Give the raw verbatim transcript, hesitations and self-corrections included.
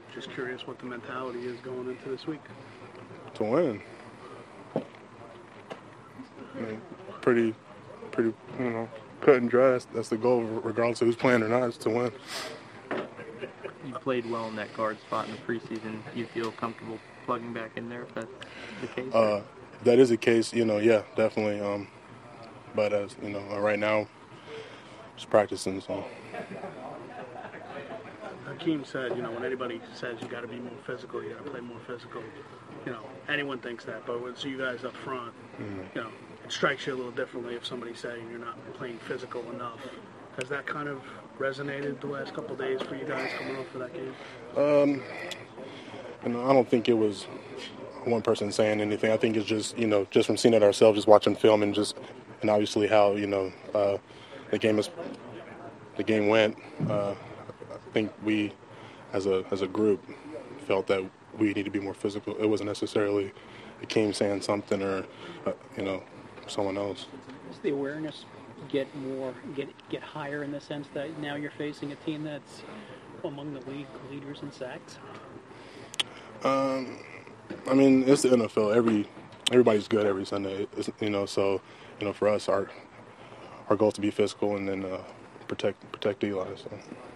Just curious what the mentality is going into this week. To win. I mean, pretty, pretty, you know, cut and dry. That's, that's the goal, regardless of who's playing or not, is to win. You played well in that guard spot in the preseason. You feel comfortable plugging back in there if that's the case? Uh, if that is the case, you know, yeah, definitely. Um, but as you know, right now, just practicing. So. Hakeem said, you know, when anybody says you got to be more physical, you got to play more physical, you know, anyone thinks that. But when it's you guys up front, mm-hmm. you know, it strikes you a little differently if somebody's saying you're not playing physical enough. Has that kind of resonated the last couple of days for you guys coming off of that game? Um, you know, I don't think it was one person saying anything. I think it's just, you know, just from seeing it ourselves, just watching film and just, and obviously how, you know, uh, the game is, the game went. Uh, I think we, as a as a group, felt that we need to be more physical. It wasn't necessarily Hakeem saying something or, uh, you know, someone else. Does the awareness get more, get get higher in the sense that now you're facing a team that's among the league leaders in sacks? Um, I mean, it's the N F L. Every everybody's good every Sunday. It's, you know, so you know, for us, our our goal is to be physical and then uh, protect protect Eli. So.